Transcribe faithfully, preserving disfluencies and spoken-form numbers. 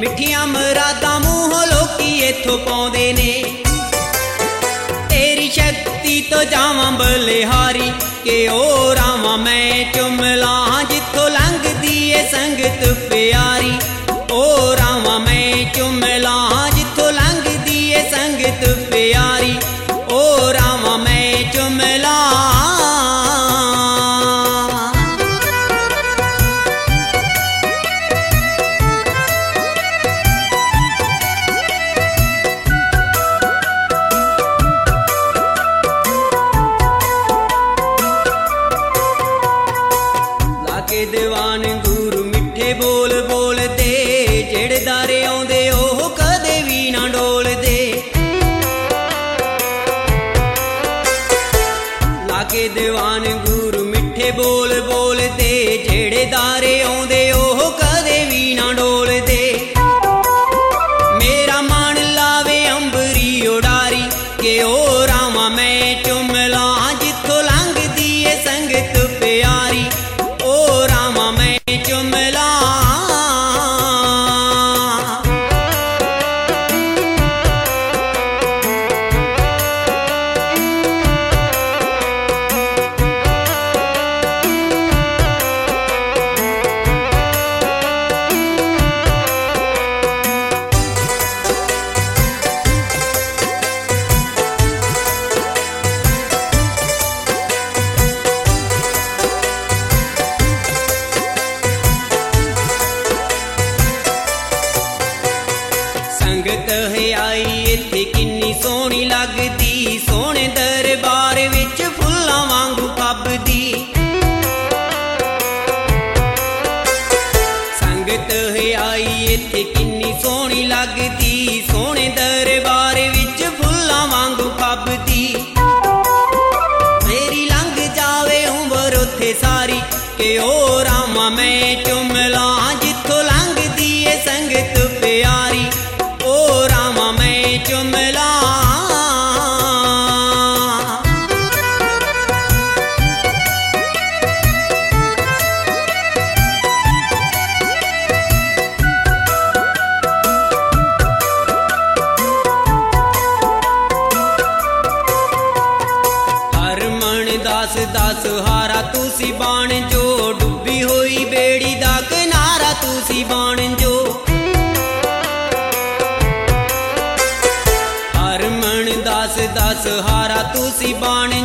मिठियां मरादां मूहों लोकी इथों पाउंदे ने। तेरी शक्ति तो जावां बलिहारी के ओ रावां मैं चुम लां जिथों लंघदी ए संगत प्यारी। ओ रावां मैं चुम लां जिथों लंघदी ए संगत प्यारी। ओ रावां मैं चुम लां। दीवान गुरु मिठे बोल बोल दे जेड़े दारे आउंदे ओह कदे भी ना डोल दे। लागे दीवान गुरु मिठे बोल बोल दे जेड़े दारे आउंदे ओह कदे भी ना डोल दे। मेरा मन लावे अंबरी उडारी के ओ रावां मैं चुम लां जिथों लंघदी ए संगत प्यारी। ओ रावां मैं चुम लां। संगत है आई इत्थे किन्नी सोहनी लगदी सोहने दरबार विच फुल्लां वांगू फबदी। संगत है आई इत्थे किन्नी सोहनी लगदी सोहने दरबार विच फुल्लां वांगू फबदी। मेरी लंघ जावे उमर उत्थे सारी के ओ रावां मैं चुम लां जिथों लंघदी ए संगत प्यारी। ओ रावां मैं चुम लां। हरमन दास दास हारा तुसी बाण जो डुबी होई बेड़ी दा किनारा तुसी बाण जो। हरमन दास दास हारा तुसी बाण